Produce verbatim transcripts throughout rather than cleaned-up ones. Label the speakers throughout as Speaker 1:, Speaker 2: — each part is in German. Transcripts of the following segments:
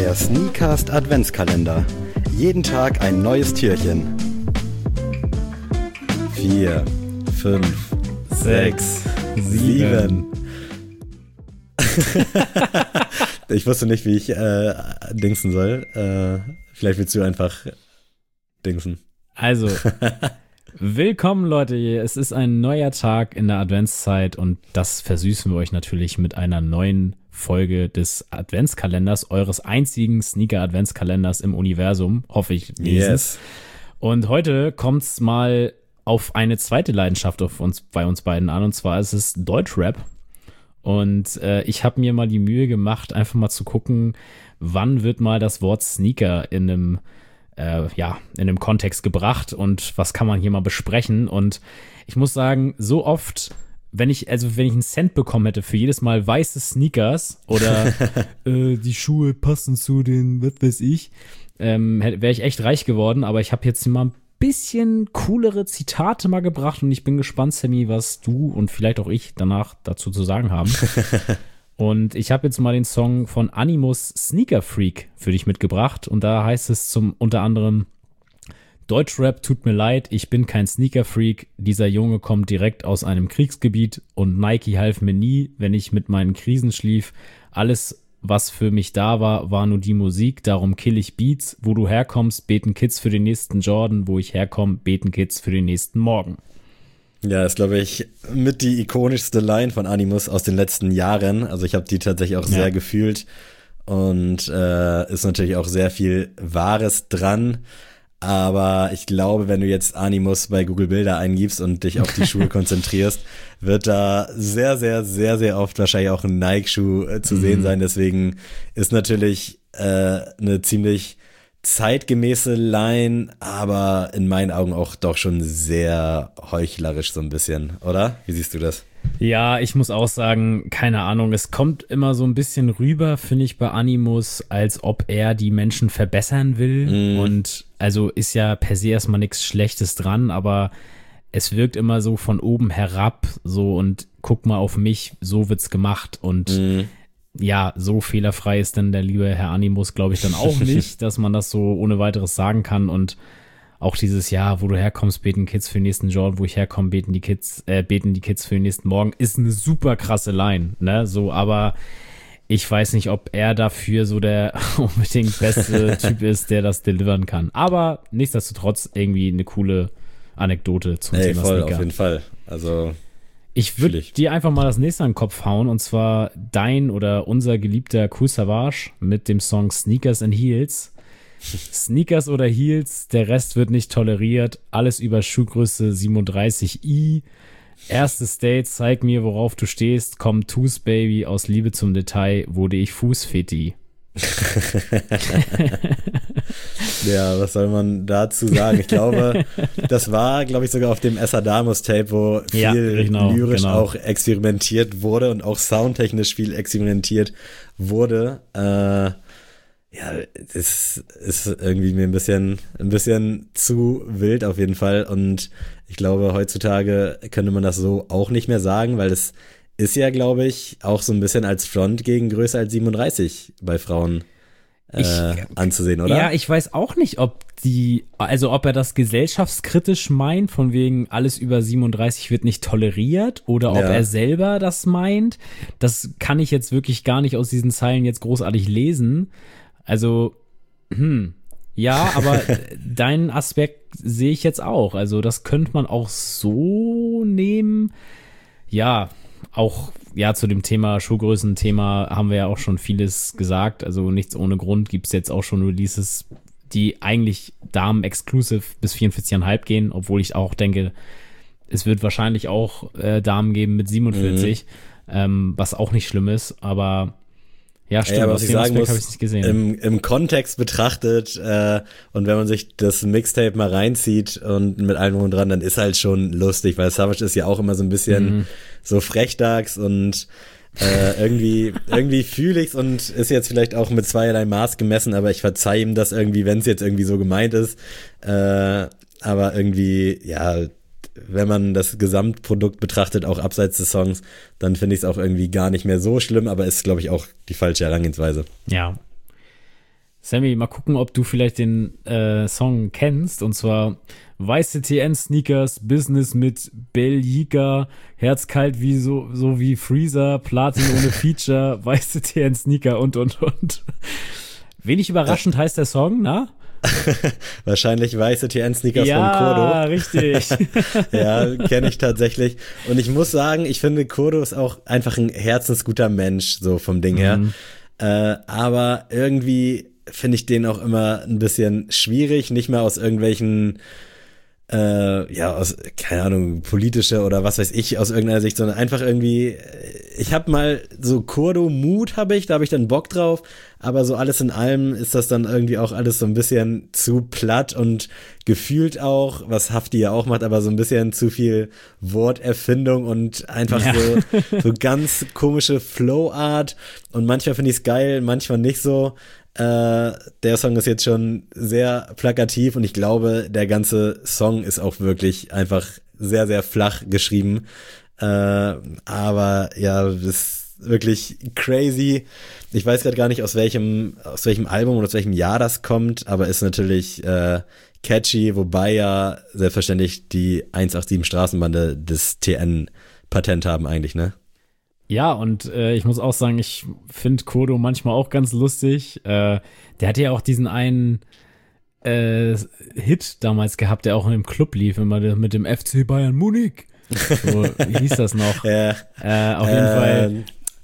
Speaker 1: Der Sneakcast Adventskalender. Jeden Tag ein neues Türchen. Vier, fünf, sechs, sieben. Ich wusste nicht, wie ich äh, dingsen soll. Äh, vielleicht willst du einfach dingsen.
Speaker 2: Also, willkommen Leute, es ist ein neuer Tag in der Adventszeit und das versüßen wir euch natürlich mit einer neuen Folge des Adventskalenders, eures einzigen Sneaker-Adventskalenders im Universum, hoffe ich.
Speaker 1: Yes.
Speaker 2: Und heute kommt es mal auf eine zweite Leidenschaft auf uns, bei uns beiden an, und zwar ist es Deutschrap. Und äh, ich habe mir mal die Mühe gemacht, einfach mal zu gucken, wann wird mal das Wort Sneaker in einem Äh, ja, in dem Kontext gebracht und was kann man hier mal besprechen. Und ich muss sagen, so oft, wenn ich, also wenn ich einen Cent bekommen hätte für jedes Mal weiße Sneakers oder äh, die Schuhe passen zu den, was weiß ich, ähm, wäre ich echt reich geworden. Aber ich habe jetzt mal ein bisschen coolere Zitate mal gebracht und ich bin gespannt, Sammy, was du und vielleicht auch ich danach dazu zu sagen haben. Und ich habe jetzt mal den Song von Animus Sneaker Freak für dich mitgebracht. Und da heißt es zum unter anderem: Deutschrap tut mir leid, ich bin kein Sneaker Freak. Dieser Junge kommt direkt aus einem Kriegsgebiet und Nike half mir nie, wenn ich mit meinen Krisen schlief. Alles, was für mich da war, war nur die Musik. Darum kill ich Beats. Wo du herkommst, beten Kids für den nächsten Jordan. Wo ich herkomme, beten Kids für den nächsten Morgen.
Speaker 1: Ja, ist, glaube ich, mit die ikonischste Line von Animus aus den letzten Jahren. Also ich habe die tatsächlich auch ja. sehr gefühlt und äh, ist natürlich auch sehr viel Wahres dran. Aber ich glaube, wenn du jetzt Animus bei Google Bilder eingibst und dich auf die Schuhe konzentrierst, wird da sehr, sehr, sehr, sehr oft wahrscheinlich auch ein Nike-Schuh äh, zu mhm. sehen sein. Deswegen ist natürlich äh, eine ziemlich zeitgemäße Line, aber in meinen Augen auch doch schon sehr heuchlerisch so ein bisschen, oder? Wie siehst du das?
Speaker 2: Ja, ich muss auch sagen, keine Ahnung, es kommt immer so ein bisschen rüber, finde ich, bei Animus, als ob er die Menschen verbessern will. Mm. Und also ist ja per se erstmal nichts Schlechtes dran, aber es wirkt immer so von oben herab, so, und guck mal auf mich, so wird's gemacht. Und mm. ja, so fehlerfrei ist denn der liebe Herr Animus, glaube ich, dann auch nicht, dass man das so ohne weiteres sagen kann. Und auch dieses Jahr, wo du herkommst, beten Kids für den nächsten Jordan, wo ich herkomme, beten die Kids, äh, beten die Kids für den nächsten Morgen, ist eine super krasse Line, ne, so, aber ich weiß nicht, ob er dafür so der unbedingt beste Typ ist, der das delivern kann. Aber nichtsdestotrotz irgendwie eine coole Anekdote zum
Speaker 1: Ey,
Speaker 2: Thema
Speaker 1: voll,
Speaker 2: Sneaker.
Speaker 1: Auf jeden Fall, also
Speaker 2: Ich würde dir einfach mal das nächste an den Kopf hauen, und zwar dein oder unser geliebter Kool Savas mit dem Song Sneakers and Heels. Sneakers oder Heels, der Rest wird nicht toleriert. Alles über Schuhgröße siebenunddreißig i. Erstes Date, zeig mir, worauf du stehst. Komm, tu's, Baby, aus Liebe zum Detail wurde ich Fußfeti.
Speaker 1: Ja, was soll man dazu sagen? Ich glaube, das war, glaube ich, sogar auf dem Esadamus-Tape, wo viel
Speaker 2: ja, genau,
Speaker 1: lyrisch
Speaker 2: genau.
Speaker 1: auch experimentiert wurde und auch soundtechnisch viel experimentiert wurde. Äh, ja, es ist irgendwie mir ein bisschen, ein bisschen zu wild auf jeden Fall. Und ich glaube, heutzutage könnte man das so auch nicht mehr sagen, weil es ist ja, glaube ich, auch so ein bisschen als Front gegen größer als siebenunddreißig bei Frauen äh, ich, anzusehen, oder?
Speaker 2: Ja, ich weiß auch nicht, ob die, also ob er das gesellschaftskritisch meint, von wegen alles über siebenunddreißig wird nicht toleriert, oder ob ja. er selber das meint. Das kann ich jetzt wirklich gar nicht aus diesen Zeilen jetzt großartig lesen. Also, hm, ja, aber deinen Aspekt sehe ich jetzt auch. Also das könnte man auch so nehmen. Ja, auch ja zu dem Thema Schuhgrößen-Thema haben wir ja auch schon vieles gesagt. Also nichts ohne Grund gibt es jetzt auch schon Releases, die eigentlich Damen-exclusive bis vierundvierzig Komma fünf gehen, obwohl ich auch denke, es wird wahrscheinlich auch äh, Damen geben mit siebenundvierzig, mhm. ähm, was auch nicht schlimm ist, aber ja, stimmt,
Speaker 1: Ey, aber was ich sagen muss,
Speaker 2: nicht gesehen.
Speaker 1: Im, im Kontext betrachtet äh, und wenn man sich das Mixtape mal reinzieht und mit allem und dran, dann ist halt schon lustig, weil Savas ist ja auch immer so ein bisschen mhm. so frechdachs und äh, irgendwie irgendwie fühle ich's und ist jetzt vielleicht auch mit zweierlei Maß gemessen, aber ich verzeih ihm das irgendwie, wenn es jetzt irgendwie so gemeint ist. Äh, aber irgendwie, ja, wenn man das Gesamtprodukt betrachtet, auch abseits des Songs, dann finde ich es auch irgendwie gar nicht mehr so schlimm, aber ist, glaube ich, auch die falsche Herangehensweise.
Speaker 2: Ja. Sammy, mal gucken, ob du vielleicht den äh, Song kennst. Und zwar weiße T N-Sneakers, Business mit Belgica, Herzkalt wie so, so wie Freezer, Platin ohne Feature, weiße T N-Sneaker und, und, und. Wenig überraschend heißt der Song, na?
Speaker 1: Wahrscheinlich weiße T N-Sneakers
Speaker 2: ja,
Speaker 1: von Kurdo.
Speaker 2: Ja, richtig.
Speaker 1: Ja, kenne ich tatsächlich. Und ich muss sagen, ich finde, Kurdo ist auch einfach ein herzensguter Mensch, so vom Ding her. Mhm. Äh, aber irgendwie finde ich den auch immer ein bisschen schwierig, nicht mal aus irgendwelchen äh, ja, aus, keine Ahnung, politische oder was weiß ich, aus irgendeiner Sicht, sondern einfach irgendwie, ich habe mal so Kurdo-Mut habe ich, da habe ich dann Bock drauf, aber so alles in allem ist das dann irgendwie auch alles so ein bisschen zu platt und gefühlt auch, was Hafti ja auch macht, aber so ein bisschen zu viel Worterfindung und einfach ja. so, so ganz komische Flow-Art und manchmal finde ich es geil, manchmal nicht so. Uh, der Song ist jetzt schon sehr plakativ und ich glaube, der ganze Song ist auch wirklich einfach sehr, sehr flach geschrieben. Uh, aber ja, das ist wirklich crazy. Ich weiß gerade gar nicht, aus welchem, aus welchem Album oder aus welchem Jahr das kommt, aber ist natürlich uh, catchy, wobei ja selbstverständlich die hundertsiebenundachtzig Straßenbande das T N-Patent haben eigentlich, ne?
Speaker 2: Ja, und äh, ich muss auch sagen, ich finde Kurdo manchmal auch ganz lustig. Äh, der hatte ja auch diesen einen äh, Hit damals gehabt, der auch im Club lief, immer mit dem F C Bayern Munich. So, wie hieß das noch?
Speaker 1: Ja.
Speaker 2: Äh, auf jeden ähm, Fall.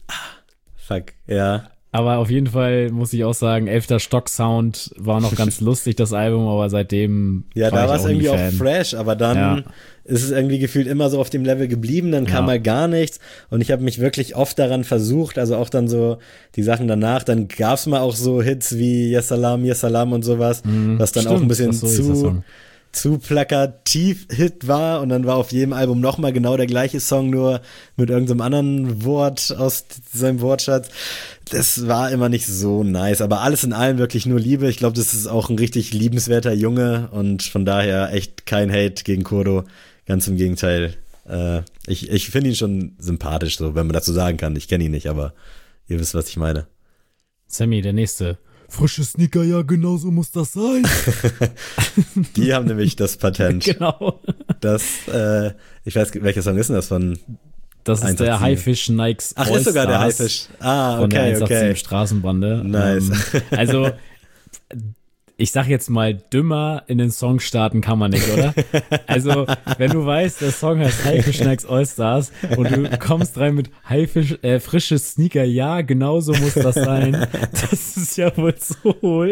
Speaker 1: Fuck, ja.
Speaker 2: Aber auf jeden Fall muss ich auch sagen, elfter Stock-Sound war noch ganz lustig, das Album, aber seitdem
Speaker 1: ja,
Speaker 2: war
Speaker 1: da war es irgendwie
Speaker 2: Fan.
Speaker 1: auch fresh, aber dann ja. ist es irgendwie gefühlt immer so auf dem Level geblieben, dann kam ja. mal gar nichts und ich habe mich wirklich oft daran versucht, also auch dann so die Sachen danach, dann gab's mal auch so Hits wie Yessalam, Yessalam und sowas, mhm, was dann stimmt, auch ein bisschen so zu zu plakativ Hit war und dann war auf jedem Album nochmal genau der gleiche Song, nur mit irgendeinem anderen Wort aus seinem Wortschatz. Das war immer nicht so nice, aber alles in allem wirklich nur Liebe. Ich glaube, das ist auch ein richtig liebenswerter Junge und von daher echt kein Hate gegen Kurdo. Ganz im Gegenteil. Äh, ich ich finde ihn schon sympathisch, so wenn man dazu sagen kann. Ich kenne ihn nicht, aber ihr wisst, was ich meine.
Speaker 2: Sammy, der Nächste. Frische Sneaker, ja, genau so muss das sein.
Speaker 1: Die haben nämlich das Patent.
Speaker 2: Genau.
Speaker 1: Das, äh, ich weiß, welcher Song ist denn das von?
Speaker 2: Das ist der Haifisch Nikes
Speaker 1: Ach, ist sogar der Haifisch. Ah, okay,
Speaker 2: von der hundertsiebenundachtzig
Speaker 1: okay.
Speaker 2: Straßenbande.
Speaker 1: Nice.
Speaker 2: Ähm, also, ich sag jetzt mal, dümmer in den Song starten kann man nicht, oder? Also, wenn du weißt, der Song heißt Haifisch Nikes Allstars und du kommst rein mit Haifisch, äh, frische Sneaker, ja, genau so muss das sein. Das ist ja wohl so hohl.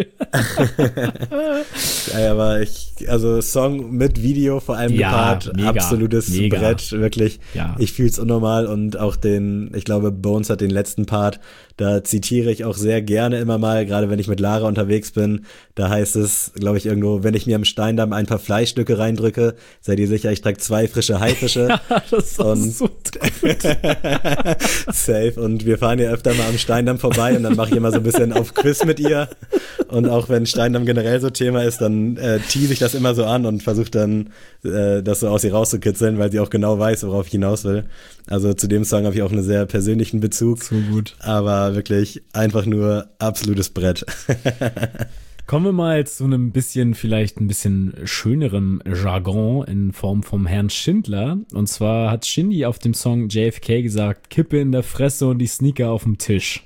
Speaker 1: Ja, aber ich, also Song mit Video, vor allem
Speaker 2: ja,
Speaker 1: gepaart,
Speaker 2: mega,
Speaker 1: absolutes
Speaker 2: mega.
Speaker 1: Brett, wirklich.
Speaker 2: Ja.
Speaker 1: Ich fühl's unnormal und auch den, ich glaube, Bones hat den letzten Part, da zitiere ich auch sehr gerne immer mal, gerade wenn ich mit Lara unterwegs bin, da heißt es, glaube ich, irgendwo, wenn ich mir am Steindamm ein paar Fleischstücke reindrücke, seid ihr sicher, ich trage zwei frische Haifische.
Speaker 2: Ja, das war
Speaker 1: und
Speaker 2: so gut.
Speaker 1: Safe. Und wir fahren ja öfter mal am Steindamm vorbei und dann mache ich immer so ein bisschen auf Quiz mit ihr. Und auch wenn Steindamm generell so Thema ist, dann äh, tease ich das immer so an und versuche dann, äh, das so aus ihr rauszukitzeln, weil sie auch genau weiß, worauf ich hinaus will. Also zu dem Song habe ich auch einen sehr persönlichen Bezug.
Speaker 2: So gut.
Speaker 1: Aber wirklich einfach nur absolutes Brett.
Speaker 2: Kommen wir mal zu einem bisschen, vielleicht ein bisschen schönerem Jargon in Form vom Herrn Schindler. Und zwar hat Shindy auf dem Song J F K gesagt, Kippe in der Fresse und die Sneaker auf dem Tisch.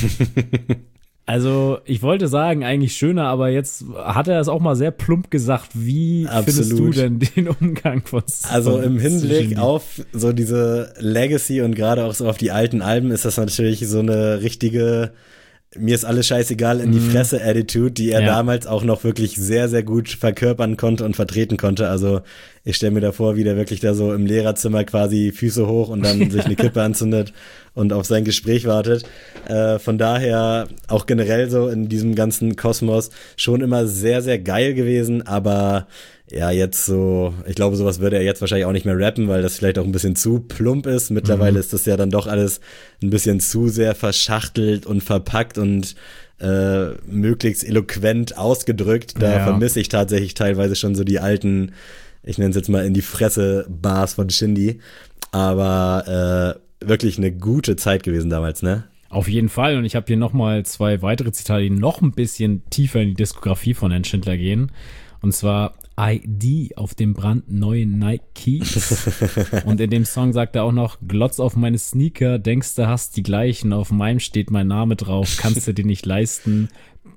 Speaker 2: Also, ich wollte sagen, eigentlich schöner, aber jetzt hat er das auch mal sehr plump gesagt. Wie
Speaker 1: Absolut.
Speaker 2: Findest du denn den Umgang von
Speaker 1: Also
Speaker 2: von
Speaker 1: im Hinblick
Speaker 2: Shindy?
Speaker 1: auf so diese Legacy und gerade auch so auf die alten Alben ist das natürlich so eine richtige mir ist alles scheißegal in die Fresse Attitude, die er ja. damals auch noch wirklich sehr, sehr gut verkörpern konnte und vertreten konnte. Also ich stelle mir da vor, wie der wirklich da so im Lehrerzimmer quasi Füße hoch und dann sich eine Kippe anzündet und auf sein Gespräch wartet. Äh, von daher auch generell so in diesem ganzen Kosmos schon immer sehr, sehr geil gewesen, aber ja, jetzt so, ich glaube, sowas würde er jetzt wahrscheinlich auch nicht mehr rappen, weil das vielleicht auch ein bisschen zu plump ist. Mittlerweile mhm. ist das ja dann doch alles ein bisschen zu sehr verschachtelt und verpackt und äh, möglichst eloquent ausgedrückt. Da ja. vermisse ich tatsächlich teilweise schon so die alten, ich nenne es jetzt mal in die Fresse Bars von Shindy. Aber äh, wirklich eine gute Zeit gewesen damals, ne?
Speaker 2: Auf jeden Fall. Und ich habe hier nochmal zwei weitere Zitate, die noch ein bisschen tiefer in die Diskografie von Herrn Schindler gehen. Und zwar I D auf dem brandneuen Nikes. Und in dem Song sagt er auch noch, glotz auf meine Sneaker, denkst du hast die gleichen, auf meinem steht mein Name drauf, kannst du dir nicht leisten.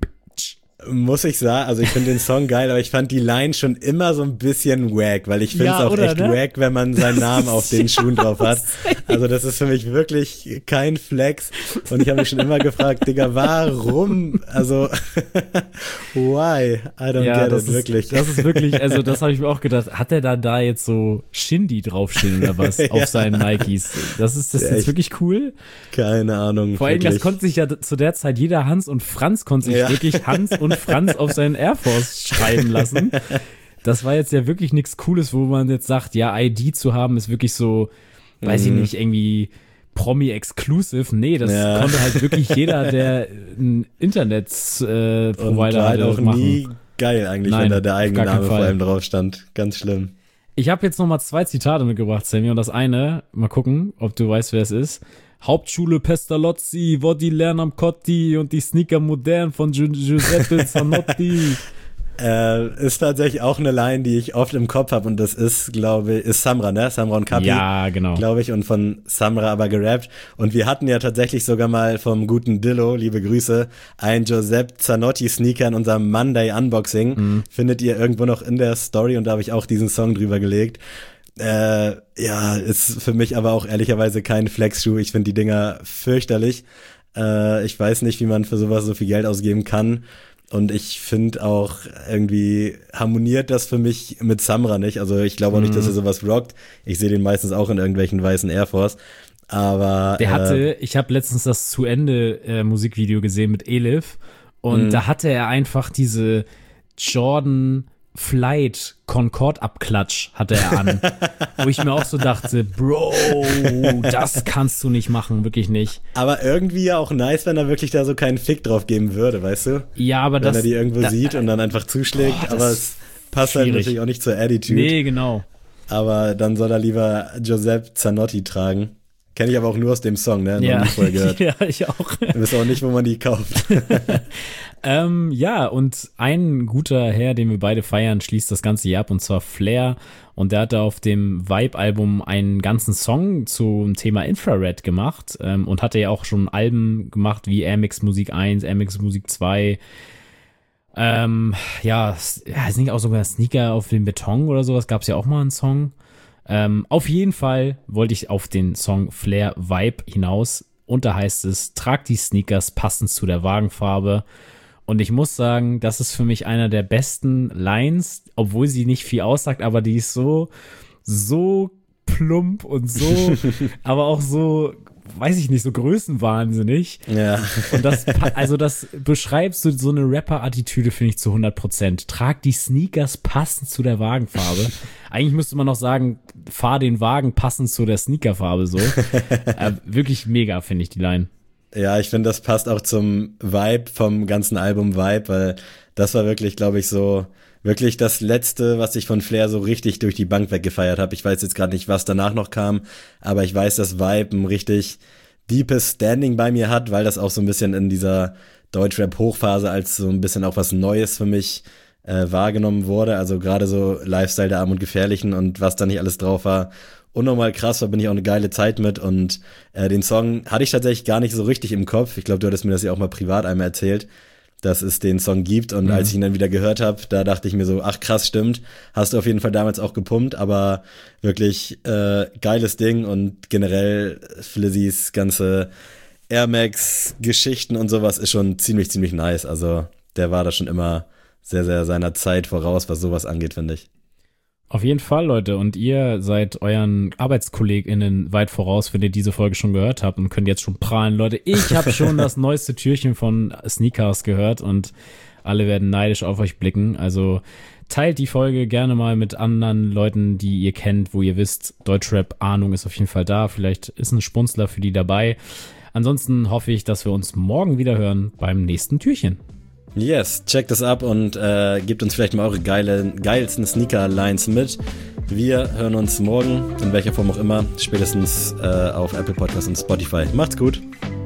Speaker 1: Muss ich sagen, also ich finde den Song geil, aber ich fand die Line schon immer so ein bisschen wack, weil ich finde es ja, auch oder, echt ne? wack, wenn man seinen Namen auf den Schuhen drauf hat. Also das ist für mich wirklich kein Flex und ich habe mich schon immer gefragt, Digga, warum? Also why? I don't ja, get it,
Speaker 2: ist,
Speaker 1: wirklich.
Speaker 2: Das ist wirklich, also das habe ich mir auch gedacht, hat er da da jetzt so Shindy draufstehen oder was auf ja. seinen Nikes? Das ist das ja, jetzt wirklich cool?
Speaker 1: Keine Ahnung.
Speaker 2: Vor allem, das konnte sich ja zu der Zeit jeder Hans und Franz konnte sich ja. wirklich Hans und Franz auf seinen Air Force schreiben lassen. Das war jetzt ja wirklich nichts Cooles, wo man jetzt sagt, ja, I D zu haben ist wirklich so, weiß mhm. ich nicht, irgendwie Promi-exclusive. Nee, das ja. konnte halt wirklich jeder, der einen Internet-Provider äh, hatte,
Speaker 1: auch machen. Nie geil eigentlich, Nein, wenn da der eigene Name vor allem drauf stand. Ganz schlimm.
Speaker 2: Ich habe jetzt nochmal zwei Zitate mitgebracht, Sammy, und das eine, mal gucken, ob du weißt, wer es ist. Hauptschule Pestalozzi, wo die lernen am Cotti und die Sneaker modern von Gi- Giuseppe Zanotti.
Speaker 1: äh, ist tatsächlich auch eine Line, die ich oft im Kopf habe und das ist, glaube ich, ist Samra, ne? Samra und Kapi.
Speaker 2: Ja, genau.
Speaker 1: Glaube ich, und von Samra aber gerappt. Und wir hatten ja tatsächlich sogar mal vom guten Dillo, liebe Grüße, ein Giuseppe Zanotti Sneaker in unserem Monday Unboxing. Mhm. Findet ihr irgendwo noch in der Story und da habe ich auch diesen Song drüber gelegt. Äh, ja, ist für mich aber auch ehrlicherweise kein Flex-Schuh. Ich finde die Dinger fürchterlich. Äh, ich weiß nicht, wie man für sowas so viel Geld ausgeben kann. Und ich finde auch irgendwie harmoniert das für mich mit Samra nicht. Also ich glaube auch nicht, dass er sowas rockt. Ich sehe den meistens auch in irgendwelchen weißen Air Force. Aber
Speaker 2: der hatte, äh, ich habe letztens das zu Ende äh, Musikvideo gesehen mit Elif und mh. da hatte er einfach diese Jordan Flight Concorde Abklatsch hatte er an, wo ich mir auch so dachte, Bro, das kannst du nicht machen, wirklich nicht.
Speaker 1: Aber irgendwie ja auch nice, wenn er wirklich da so keinen Fick drauf geben würde, weißt du?
Speaker 2: Ja, aber
Speaker 1: wenn
Speaker 2: das...
Speaker 1: Wenn er die irgendwo
Speaker 2: da,
Speaker 1: sieht und dann einfach zuschlägt, boah, aber es passt schwierig. Halt natürlich auch nicht zur Attitude.
Speaker 2: Nee, genau.
Speaker 1: Aber dann soll er lieber Giuseppe Zanotti tragen. Kenne ich aber auch nur aus dem Song, ne? Noch
Speaker 2: ja.
Speaker 1: nie vorher gehört.
Speaker 2: Ja, ich auch.
Speaker 1: Du weißt auch nicht, wo man die kauft.
Speaker 2: ähm, ja, und ein guter Herr, den wir beide feiern, schließt das ganze Jahr ab, und zwar Flair. Und der hat da auf dem Vibe-Album einen ganzen Song zum Thema Infrared gemacht ähm, und hatte ja auch schon Alben gemacht wie Air Max Musik eins, Air Max Musik zwei. Ähm, ja, ja, ist nicht auch sogar Sneaker auf dem Beton oder sowas, gab es ja auch mal einen Song. Ähm, auf jeden Fall wollte ich auf den Song Flair Vibe hinaus und da heißt es, trag die Sneakers passend zu der Wagenfarbe, und ich muss sagen, das ist für mich einer der besten Lines, obwohl sie nicht viel aussagt, aber die ist so, so plump und so, aber auch so, weiß ich nicht, so größenwahnsinnig.
Speaker 1: Ja.
Speaker 2: Und das, also das beschreibst du so eine Rapper-Attitüde, finde ich, zu hundert Prozent. Trag die Sneakers passend zu der Wagenfarbe. Eigentlich müsste man noch sagen, fahr den Wagen passend zu der Sneakerfarbe, so. äh, wirklich mega, finde ich, die Line.
Speaker 1: Ja, ich finde, das passt auch zum Vibe vom ganzen Album Vibe, weil das war wirklich, glaube ich, so wirklich das Letzte, was ich von Flair so richtig durch die Bank weggefeiert habe. Ich weiß jetzt gerade nicht, was danach noch kam, aber ich weiß, dass Vibe ein richtig deepes Standing bei mir hat, weil das auch so ein bisschen in dieser Deutschrap-Hochphase als so ein bisschen auch was Neues für mich äh, wahrgenommen wurde. Also gerade so Lifestyle der Armen und Gefährlichen und was da nicht alles drauf war. Unnormal krass, da bin ich auch eine geile Zeit mit, und äh, den Song hatte ich tatsächlich gar nicht so richtig im Kopf. Ich glaube, du hattest mir das ja auch mal privat einmal erzählt, dass es den Song gibt, und mhm. als ich ihn dann wieder gehört habe, da dachte ich mir so, ach krass, stimmt, hast du auf jeden Fall damals auch gepumpt, aber wirklich äh, geiles Ding, und generell Flizzys ganze Air Max Geschichten und sowas ist schon ziemlich, ziemlich nice. Also der war da schon immer sehr, sehr seiner Zeit voraus, was sowas angeht, finde ich.
Speaker 2: Auf jeden Fall, Leute. Und ihr seid euren ArbeitskollegInnen weit voraus, wenn ihr diese Folge schon gehört habt, und könnt jetzt schon prahlen. Leute, ich habe schon das neueste Türchen von Sneakers gehört, und alle werden neidisch auf euch blicken. Also teilt die Folge gerne mal mit anderen Leuten, die ihr kennt, wo ihr wisst, Deutschrap-Ahnung ist auf jeden Fall da. Vielleicht ist ein Spunzler für die dabei. Ansonsten hoffe ich, dass wir uns morgen wieder hören beim nächsten Türchen.
Speaker 1: Yes, checkt das ab und äh, gebt uns vielleicht mal eure geile, geilsten Sneaker-Lines mit. Wir hören uns morgen, in welcher Form auch immer, spätestens äh, auf Apple Podcasts und Spotify. Macht's gut.